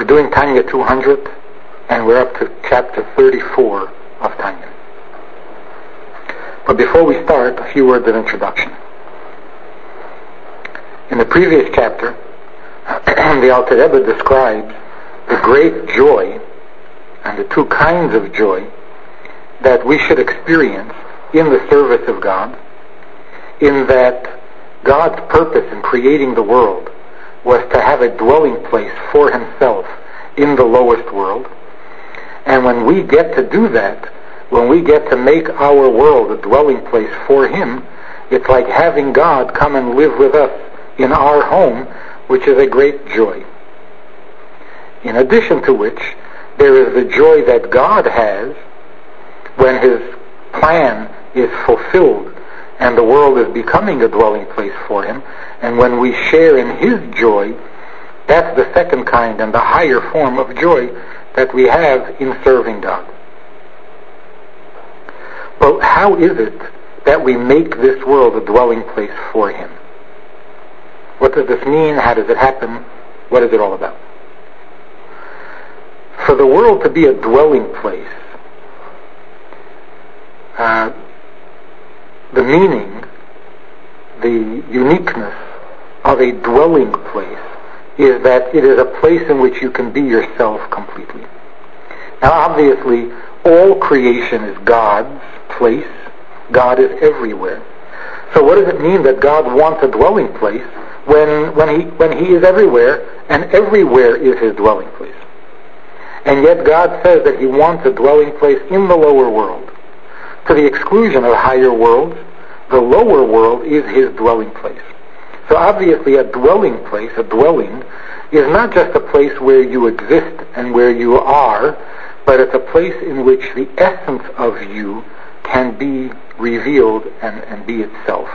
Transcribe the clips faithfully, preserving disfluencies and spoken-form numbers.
We're doing Tanya two hundred, and we're up to chapter thirty-four of Tanya. But before we start, a few words of introduction. In the previous chapter, the Alter Rebbe describes the great joy and the two kinds of joy that we should experience in the service of God, in that God's purpose in creating the world was to have a dwelling place for himself in the lowest world. And when we get to do that, when we get to make our world a dwelling place for him, it's like having God come and live with us in our home, which is a great joy. In addition to which, there is the joy that God has when his plan is fulfilled and the world is becoming a dwelling place for him. And when we share in his joy, that's the second kind and the higher form of joy that we have in serving God. But how is it that we make this world a dwelling place for him? What does this mean? How does it happen? What is it all about? For the world to be a dwelling place, uh, the meaning, the uniqueness of a dwelling place is that it is a place in which you can be yourself completely. Now obviously, all creation is God's place. God is everywhere. So what does it mean that God wants a dwelling place when, when, he, when he is everywhere, and everywhere is his dwelling place? And yet God says that he wants a dwelling place in the lower world. To the exclusion of higher worlds, the lower world is his dwelling place. So obviously a dwelling place, a dwelling, is not just a place where you exist and where you are, but it's a place in which the essence of you can be revealed and, and be itself.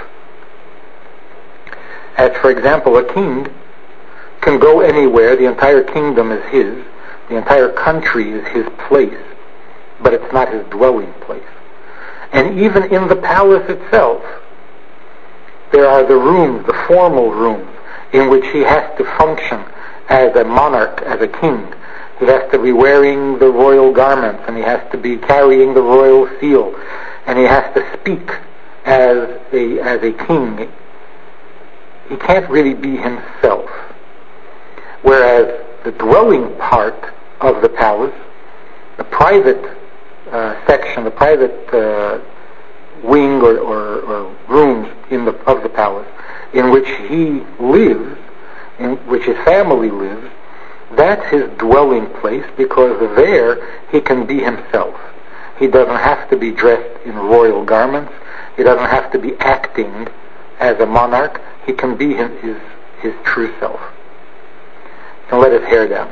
As for example, a king can go anywhere, the entire kingdom is his, the entire country is his place, but it's not his dwelling place. And even in the palace itself, there are the rooms, the formal rooms, in which he has to function as a monarch, as a king. He has to be wearing the royal garments, and he has to be carrying the royal seal, and he has to speak as a, as a king. He can't really be himself. Whereas the dwelling part of the palace, the private uh, section, the private uh, wing or, or, or rooms in the, of the palace, in which he lives, in which his family lives, that's his dwelling place, because there he can be himself. He doesn't have to be dressed in royal garments. He doesn't have to be acting as a monarch. He can be his, his, his true self. And let his hair down.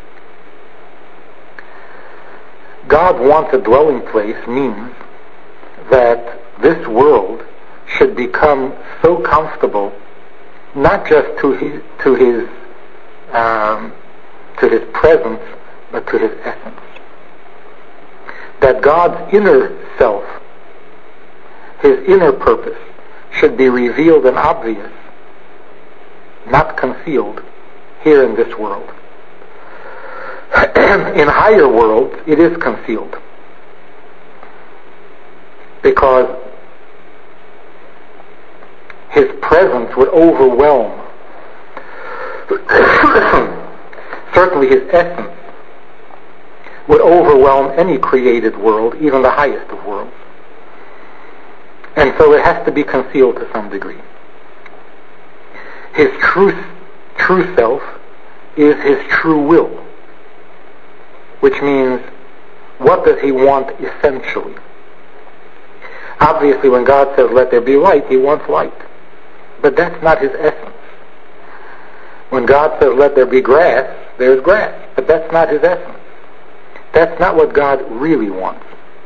God wants a dwelling place means that this world should become so comfortable, not just to his to his um, to his presence, but to his essence. That God's inner self, his inner purpose, should be revealed and obvious, not concealed, here in this world. In higher worlds, it is concealed, because his presence would overwhelm, certainly his essence would overwhelm any created world, even the highest of worlds. And so it has to be concealed to some degree. His true, true self is his true will, which means, what does he want essentially? Obviously, when God says, let there be light, he wants light. But that's not his essence. When God says, let there be grass, there's grass. But that's not his essence. That's not what God really wants.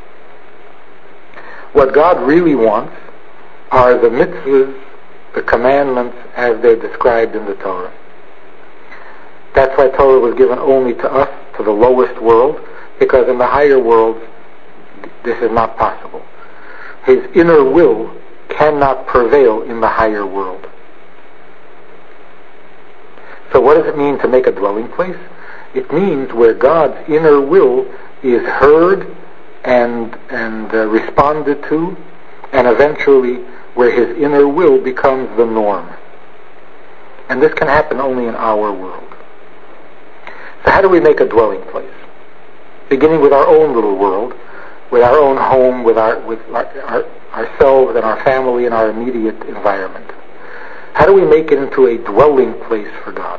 What God really wants are the mitzvahs, the commandments, as they're described in the Torah. That's why Torah was given only to us, to the lowest world, because in the higher worlds, this is not possible. His inner will cannot prevail in the higher world. So what does it mean to make a dwelling place? It means where God's inner will is heard and and uh, responded to, and eventually where his inner will becomes the norm. And this can happen only in our world. So how do we make a dwelling place? Beginning with our own little world, with our own home, with our with our, our, ourselves and our family and our immediate environment. How do we make it into a dwelling place for God?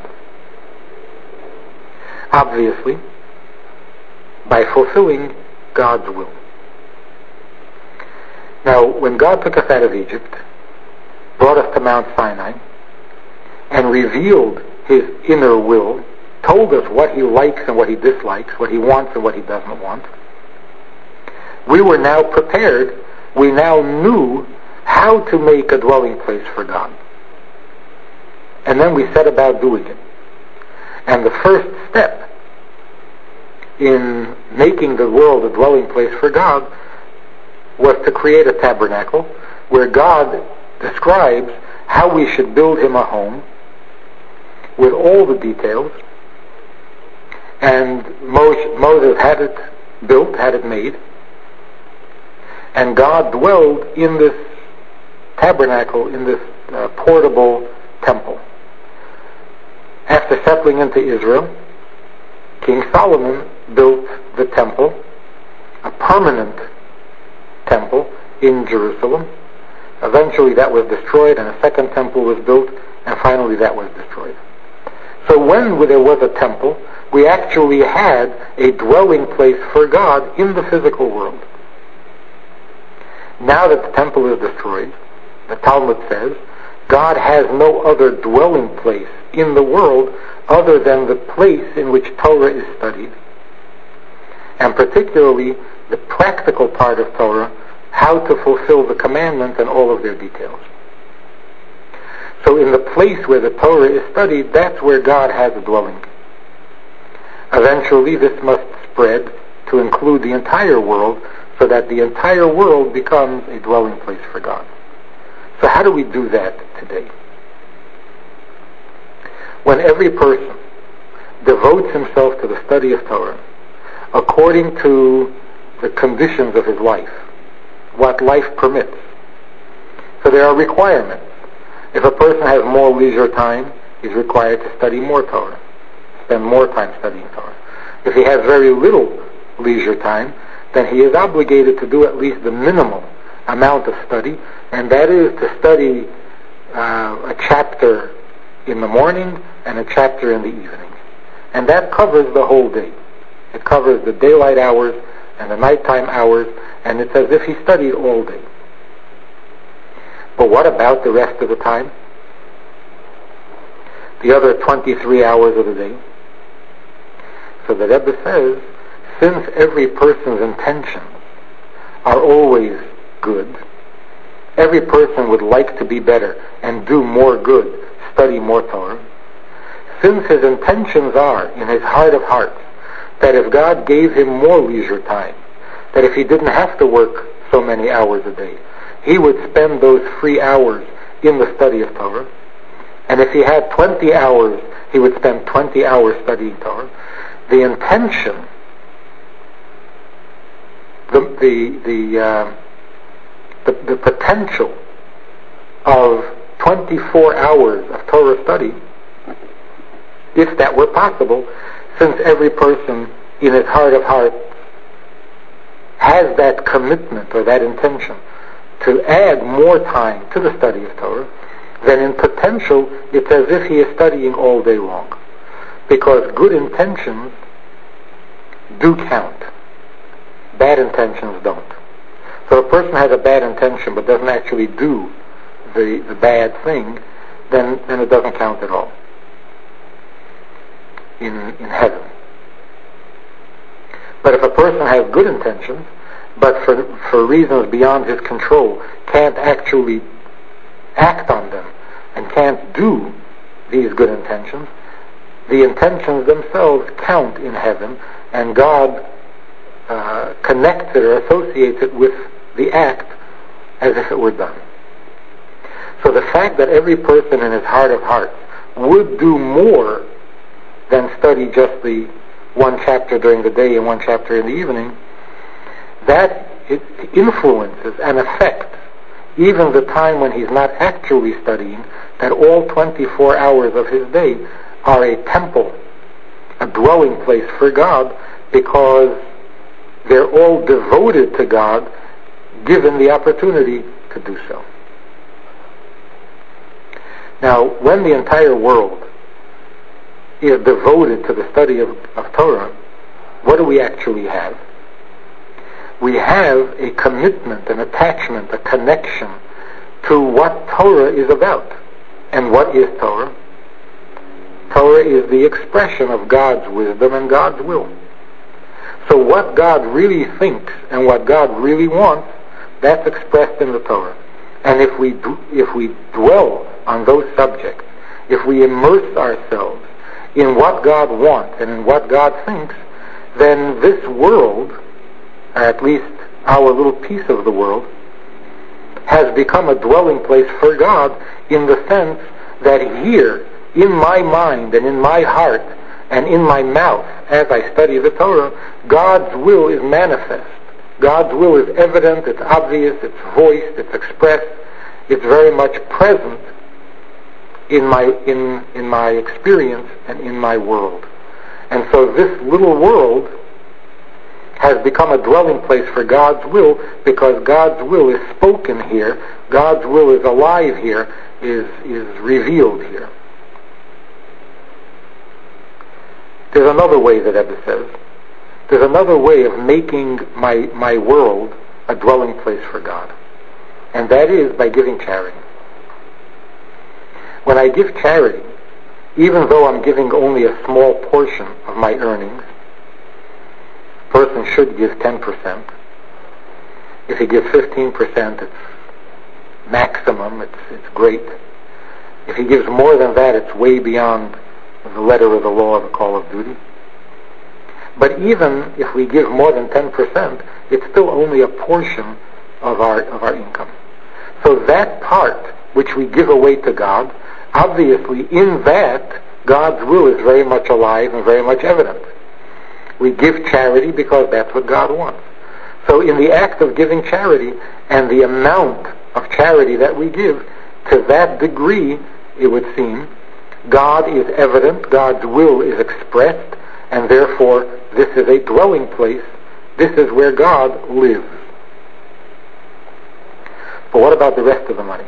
Obviously, by fulfilling God's will. Now, when God took us out of Egypt, brought us to Mount Sinai, and revealed his inner will, told us what he likes and what he dislikes, what he wants and what he doesn't want, we were now prepared, we now knew how to make a dwelling place for God. And then we set about doing it. And the first step in making the world a dwelling place for God was to create a tabernacle where God describes how we should build him a home with all the details. And Moses had it built, had it made. And God dwelled in this tabernacle, in this uh, portable temple. After settling into Israel, King Solomon built the temple, a permanent temple in Jerusalem. Eventually that was destroyed and a second temple was built, and finally that was destroyed. So when there was a temple, we actually had a dwelling place for God in the physical world. Now that the temple is destroyed, the Talmud says, God has no other dwelling place in the world other than the place in which Torah is studied, and particularly the practical part of Torah, how to fulfill the commandments and all of their details. So in the place where the Torah is studied, that's where God has a dwelling. Eventually this must spread to include the entire world, so that the entire world becomes a dwelling place for God. So how do we do that today? When every person devotes himself to the study of Torah according to the conditions of his life, what life permits. So there are requirements. If a person has more leisure time, he's required to study more Torah, spend more time studying Torah. If he has very little leisure time, then he is obligated to do at least the minimal amount of study, and that is to study uh, a chapter in the morning and a chapter in the evening. And that covers the whole day. It covers the daylight hours and the nighttime hours, and it's as if he studied all day. But what about the rest of the time? The other twenty-three hours of the day? So the Rebbe says, since every person's intentions are always good, every person would like to be better and do more good, study more Torah, since his intentions are, in his heart of hearts, that if God gave him more leisure time, that if he didn't have to work so many hours a day, he would spend those free hours in the study of Torah, and if he had twenty hours, he would spend twenty hours studying Torah. The intention, the the the, uh, the, the potential of twenty-four hours of Torah study, if that were possible, since every person in his heart of hearts has that commitment or that intention to add more time to the study of Torah, then in potential it's as if he is studying all day long. Because good intentions do count. Bad intentions don't. So if a person has a bad intention but doesn't actually do the, the bad thing, then, then it doesn't count at all in, in heaven. But if a person has good intentions, but for, for reasons beyond his control, can't actually act on them and can't do these good intentions, the intentions themselves count in heaven, and God uh, connects it or associates it with the act as if it were done. So the fact that every person in his heart of hearts would do more than study just the one chapter during the day and one chapter in the evening, that it influences and affects even the time when he's not actually studying, that all twenty-four hours of his day are a temple, a dwelling place for God, because they're all devoted to God, given the opportunity to do so. Now, when the entire world is devoted to the study of, of Torah, what do we actually have? We have a commitment, an attachment, a connection to what Torah is about. And what is Torah? Torah is the expression of God's wisdom and God's will. So what God really thinks and what God really wants, that's expressed in the Torah. And if we do, if we dwell on those subjects, if we immerse ourselves in what God wants and in what God thinks, then this world, or at least our little piece of the world, has become a dwelling place for God, in the sense that here, in my mind and in my heart and in my mouth, as I study the Torah, God's will is manifest. God's will is evident, it's obvious, it's voiced, it's expressed, it's very much present in my in in my experience and in my world. And so this little world has become a dwelling place for God's will, because God's will is spoken here, God's will is alive here, is is revealed here. There's another way that Rebbe says, there's another way of making my my world a dwelling place for God, and that is by giving charity. When I give charity, even though I'm giving only a small portion of my earnings, a person should give ten percent. If he gives fifteen percent, it's maximum, it's, it's great. If he gives more than that, it's way beyond the letter of the law of the call of duty. But even if we give more than ten percent, it's still only a portion of our of our income. So that part which we give away to God, obviously in that, God's will is very much alive and very much evident. We give charity because that's what God wants. So in the act of giving charity and the amount of charity that we give, to that degree, it would seem, God is evident, God's will is expressed, and therefore this is a dwelling place. This is where God lives. But what about the rest of the money?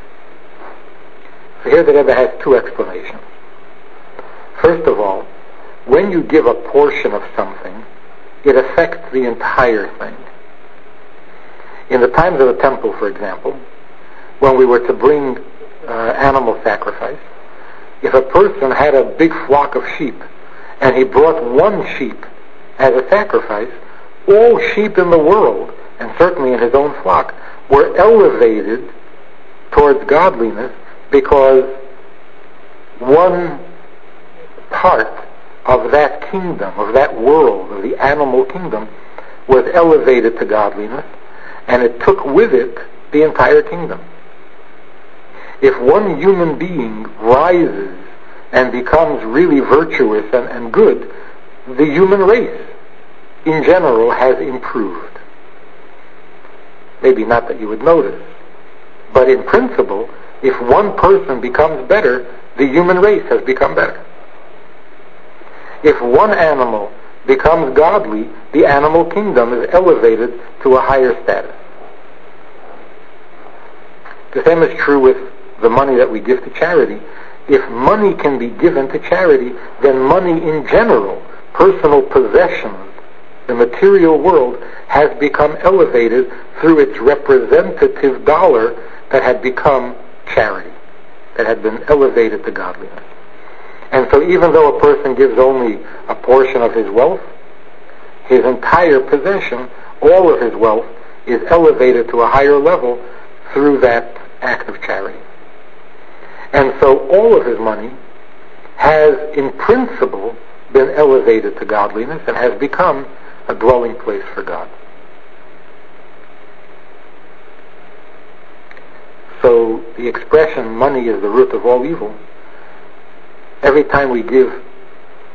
So here the Rebbe has two explanations. First of all, when you give a portion of something, it affects the entire thing. In the times of the temple, for example, when we were to bring uh, animal sacrifice, if a person had a big flock of sheep and he brought one sheep as a sacrifice, all sheep in the world, and certainly in his own flock, were elevated towards godliness, because one part of that kingdom, of that world, of the animal kingdom, was elevated to godliness, and it took with it the entire kingdom. If one human being rises and becomes really virtuous and, and good, the human race in general has improved. Maybe not that you would notice, but in principle, if one person becomes better, the human race has become better. If one animal becomes godly, the animal kingdom is elevated to a higher status. The same is true with the money that we give to charity. If money can be given to charity, then money in general, personal possessions, the material world, has become elevated through its representative dollar that had become charity, that had been elevated to godliness. And so even though a person gives only a portion of his wealth, his entire possession, all of his wealth, is elevated to a higher level through that act of charity. And so all of his money has, in principle, been elevated to godliness and has become a dwelling place for God. So the expression, money is the root of all evil, every time we give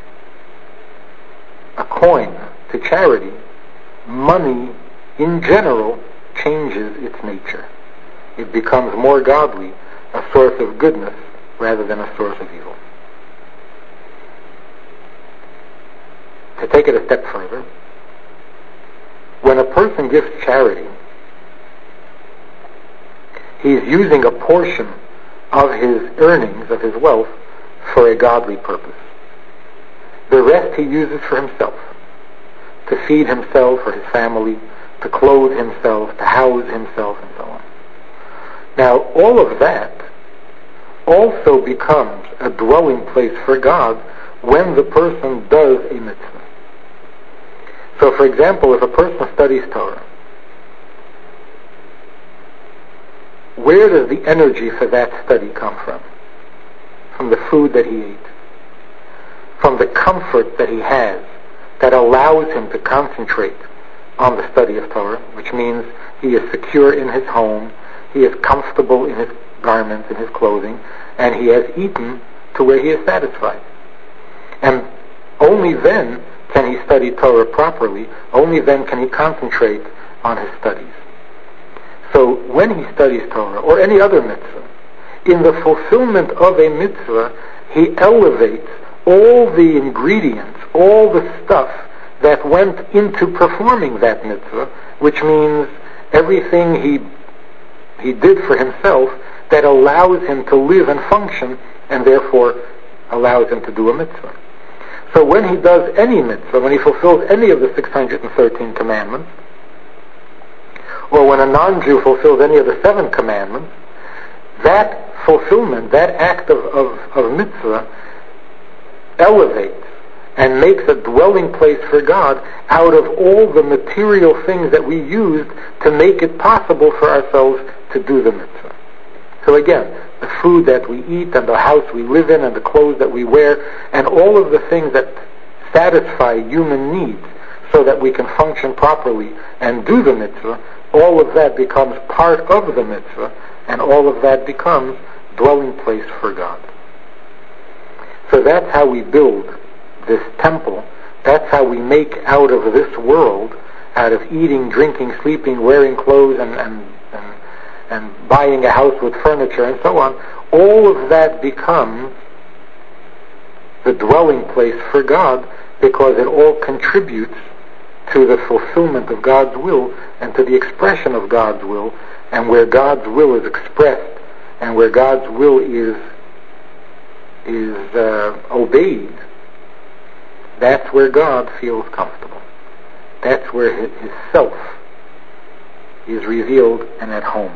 coin to charity, money in general changes its nature. It becomes more godly, a source of goodness rather than a source of evil. To take it a step further, when a person gives charity, he's using a portion of his earnings, of his wealth, for a godly purpose. The rest he uses for himself, to feed himself or his family, to clothe himself, to house himself, and so on. Now, all of that also becomes a dwelling place for God when the person does a mitzvah. So, for example, if a person studies Torah, where does the energy for that study come from? From the food that he ate, from the comfort that he has that allows him to concentrate on the study of Torah, which means he is secure in his home, he is comfortable in his garments, in his clothing, and he has eaten to where he is satisfied. And only then can he study Torah properly, only then can he concentrate on his studies. So when he studies Torah, or any other mitzvah, in the fulfillment of a mitzvah, he elevates all the ingredients, all the stuff that went into performing that mitzvah, which means everything he he did for himself that allows him to live and function, and therefore allows him to do a mitzvah. So when he does any mitzvah, when he fulfills any of the six hundred thirteen commandments, or when a non-Jew fulfills any of the seven commandments, that fulfillment, that act of, of, of mitzvah, elevates and makes a dwelling place for God out of all the material things that we used to make it possible for ourselves to do the mitzvah. So again, the food that we eat and the house we live in and the clothes that we wear and all of the things that satisfy human needs so that we can function properly and do the mitzvah, all of that becomes part of the mitzvah, and all of that becomes dwelling place for God. So that's how we build this temple. That's how we make out of this world, out of eating, drinking, sleeping, wearing clothes, and, and, and, and buying a house with furniture and so on, all of that becomes the dwelling place for God, because it all contributes to the fulfillment of God's will and to the expression of God's will. And where God's will is expressed and where God's will is is uh, obeyed, that's where God feels comfortable. That's where his, his self is revealed and at home.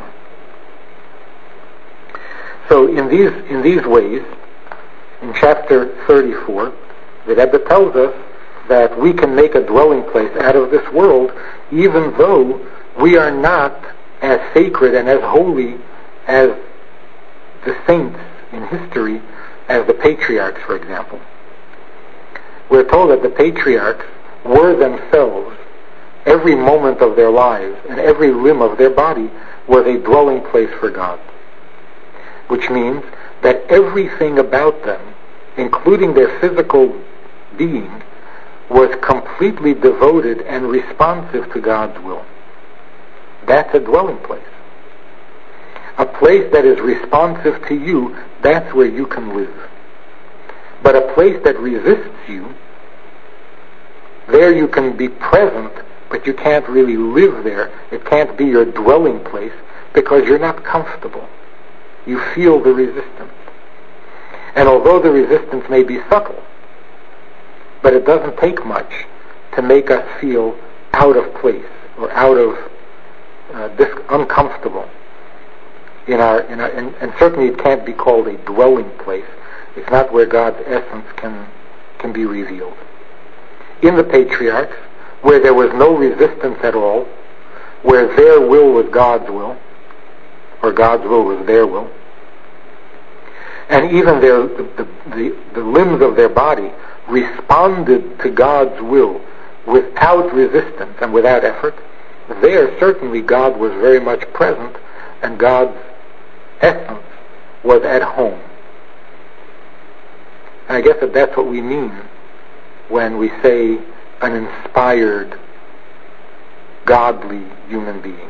So in these in these ways, in chapter thirty-four, the Rebbe tells us that we can make a dwelling place out of this world, even though we are not as sacred and as holy as the saints in history, as the patriarchs, for example. We're told that the patriarchs were themselves, every moment of their lives and every limb of their body was a dwelling place for God. Which means that everything about them, including their physical being, was completely devoted and responsive to God's will. That's a dwelling place. A place that is responsive to you, that's where you can live. But a place that resists you, there you can be present, but you can't really live there. It can't be your dwelling place because you're not comfortable. You feel the resistance. And although the resistance may be subtle, but it doesn't take much to make us feel out of place or out of uh, dis- uncomfortable in our, in our and, and certainly it can't be called a dwelling place. It's not where God's essence can can be revealed. In the patriarchs, where there was no resistance at all, where their will was God's will, or God's will was their will, and even their the, the, the, the limbs of their body responded to God's will without resistance and without effort, there certainly God was very much present and God's essence was at home. And I guess that that's what we mean when we say an inspired, godly human being.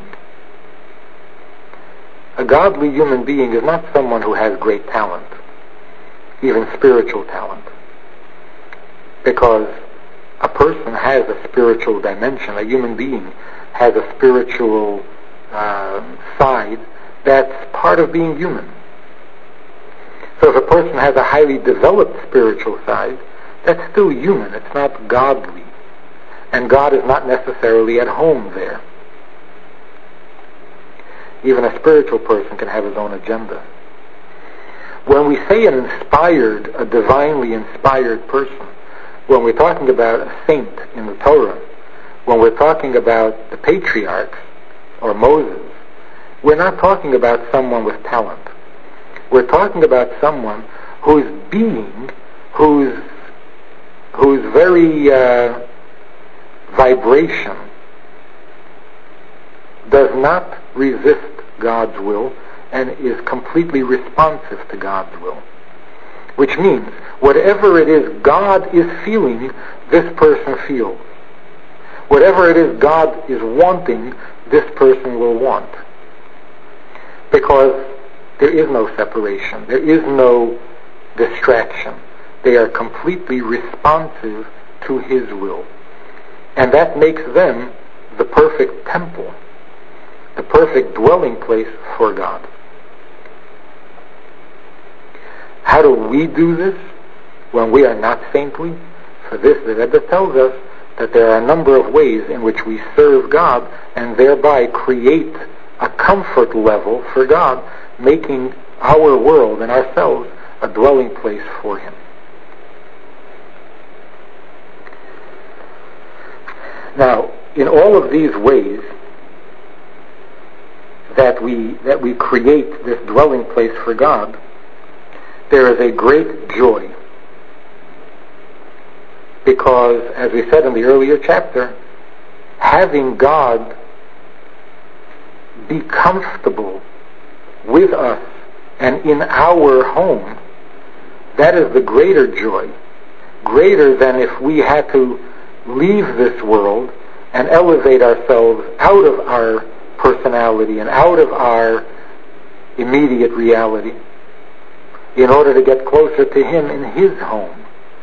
A godly human being is not someone who has great talent, even spiritual talent, because a person has a spiritual dimension. A human being has a spiritual uh, side that's part of being human. So if a person has a highly developed spiritual side, that's still human. It's not godly. And God is not necessarily at home there. Even a spiritual person can have his own agenda. When we say an inspired, a divinely inspired person, when we're talking about a saint in the Torah, when we're talking about the patriarchs or Moses, we're not talking about someone with talent. We're talking about someone whose being, whose whose very uh, vibration does not resist God's will and is completely responsive to God's will. Which means, whatever it is God is feeling, this person feels. Whatever it is God is wanting, this person will want. Because there is no separation. There is no distraction. They are completely responsive to His will. And that makes them the perfect temple, the perfect dwelling place for God. How do we do this when we are not saintly? For this, the Rebbe tells us that there are a number of ways in which we serve God and thereby create a comfort level for God, making our world and ourselves a dwelling place for Him. Now, in all of these ways that we that we create this dwelling place for God, there is a great joy. Because, as we said in the earlier chapter, having God be comfortable with us and in our home, that is the greater joy, greater than if we had to leave this world and elevate ourselves out of our personality and out of our immediate reality in order to get closer to Him in His home.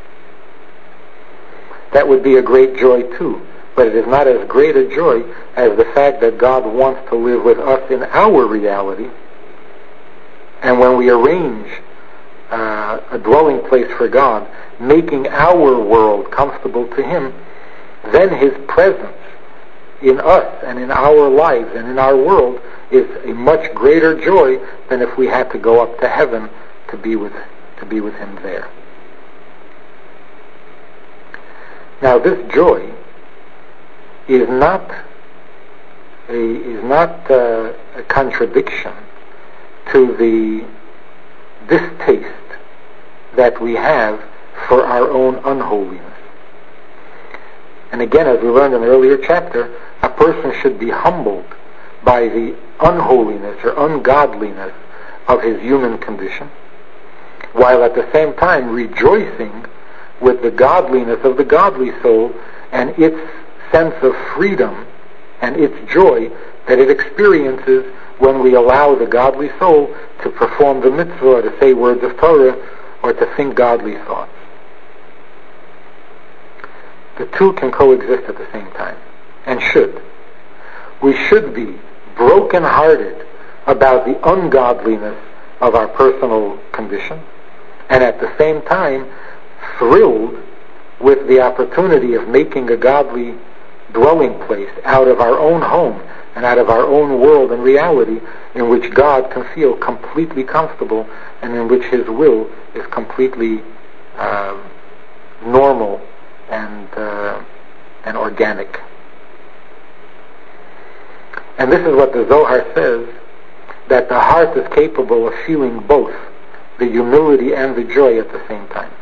That would be a great joy too, but it is not as great a joy as the fact that God wants to live with us in our reality. And when we arrange uh, a dwelling place for God, making our world comfortable to Him, then His presence in us and in our lives and in our world is a much greater joy than if we had to go up to heaven to be with to be with Him there. Now, this joy is not a is not uh, a contradiction to the distaste that we have for our own unholiness. And again, as we learned in the earlier chapter, a person should be humbled by the unholiness or ungodliness of his human condition, while at the same time rejoicing with the godliness of the godly soul and its sense of freedom and its joy that it experiences when we allow the godly soul to perform the mitzvah, or to say words of Torah, or to think godly thoughts. The two can coexist at the same time, and should. We should be broken-hearted about the ungodliness of our personal condition, and at the same time thrilled with the opportunity of making a godly dwelling place out of our own home and out of our own world and reality, in which God can feel completely comfortable and in which His will is completely uh, normal and uh, and organic. And this is what the Zohar says, that the heart is capable of feeling both the humility and the joy at the same time.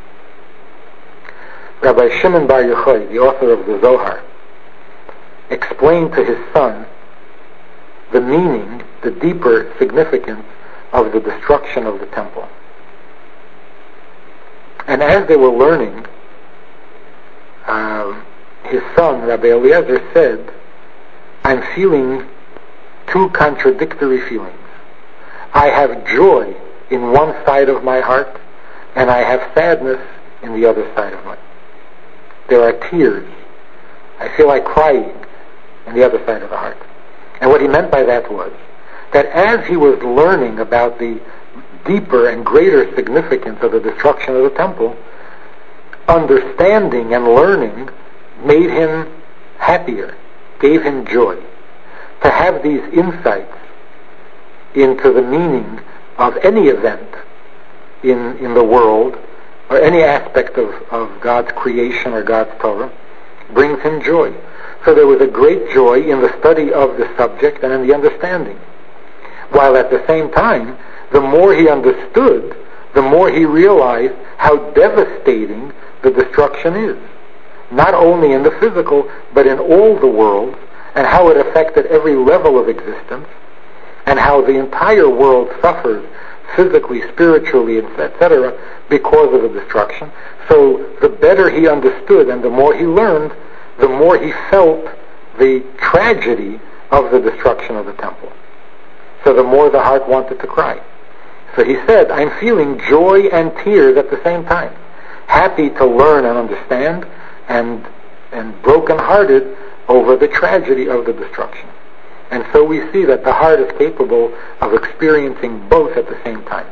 Rabbi Shimon Bar Yochai, the author of the Zohar, explained to his son the meaning, the deeper significance of the destruction of the temple. And as they were learning uh, his son, Rabbi Eliezer, said, I'm feeling two contradictory feelings. I have joy in one side of my heart, and I have sadness in the other side of my heart. There are tears. I feel like crying in the other side of the heart. And what he meant by that was that as he was learning about the deeper and greater significance of the destruction of the temple, understanding and learning made him happier, gave him joy. To have these insights into the meaning of any event in, in the world, or any aspect of, of God's creation or God's Torah, brings him joy. So there was a great joy in the study of the subject and in the understanding. While at the same time, the more he understood, the more he realized how devastating the destruction is. Not only in the physical, but in all the worlds, and how it affected every level of existence, and how the entire world suffers physically, spiritually, et cetera, because of the destruction. So the better he understood and the more he learned, the more he felt the tragedy of the destruction of the temple. So the more the heart wanted to cry. So he said, I'm feeling joy and tears at the same time. Happy to learn and understand, and and broken-hearted over the tragedy of the destruction. And so we see that the heart is capable of experiencing both at the same time.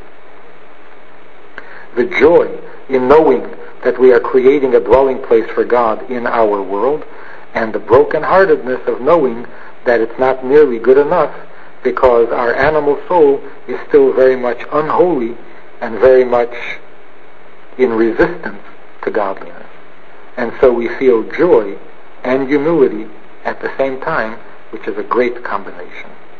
The joy in knowing that we are creating a dwelling place for God in our world, and the broken-heartedness of knowing that it's not nearly good enough because our animal soul is still very much unholy and very much in resistance to godliness. And so we feel joy and humility at the same time, which is a great combination.